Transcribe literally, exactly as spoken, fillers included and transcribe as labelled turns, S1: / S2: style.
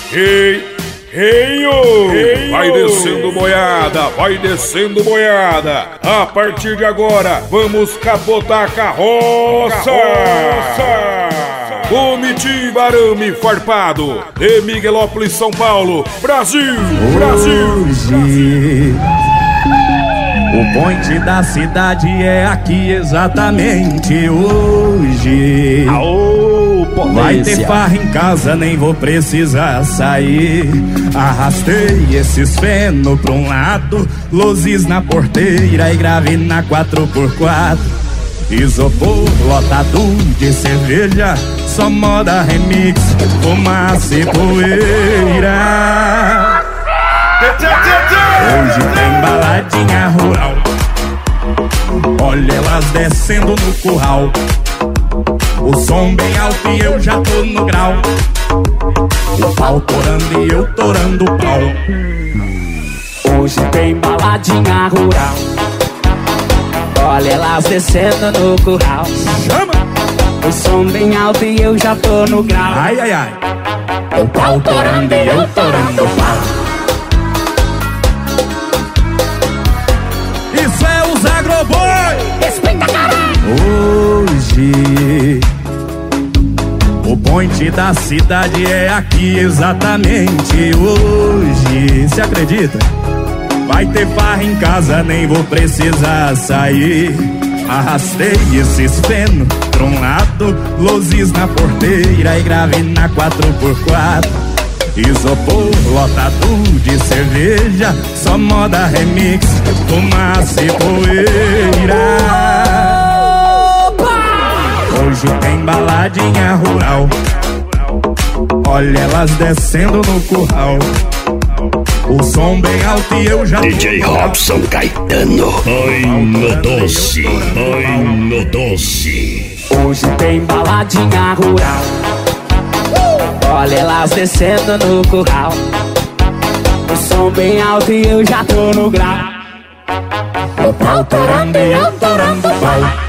S1: Ei, ei, ô! Ei, vai descendo boiada, vai descendo boiada. A partir de agora, vamos capotar a carroça. Comitiva Arame Farpado, de Miguelópolis, São Paulo, Brasil, Brasil.
S2: Hoje, o ponte da cidade é aqui exatamente hoje.
S3: Aô,
S2: vai ter farra em casa, nem vou precisar sair. Arrastei esses feno pra um lado, luzes na porteira e grave na quatro por quatro. Isopor lotado de cerveja, só moda remix, fumaça e poeira. Hoje tem baladinha rural, olha elas descendo no curral. O som bem alto e eu já tô no grau. O pau torando e eu torando o pau.
S3: Hoje tem baladinha rural, olha elas descendo no curral.
S2: Chama!
S3: O som bem alto e eu já tô no grau.
S2: Ai, ai, ai.
S3: O pau torando e eu torando o pau.
S2: Isso é os Agroboi!
S3: Respeita, caralho!
S2: Hoje, o ponte da cidade é aqui exatamente hoje. Se acredita? Vai ter farra em casa, nem vou precisar sair. Arrastei esses feno pra um lado, luzes na porteira e grave na quatro por quatro. Isopor lotado de cerveja, só moda remix, fumaça e poeira. Hoje tem baladinha rural, olha elas descendo no curral. O som bem alto e eu já
S4: D J Robson Caetano. Ai no doce, ai no doce.
S3: Hoje tem baladinha rural, olha elas descendo no curral. O som bem alto e eu já tô no grau. O pau torando e eu torando o pau.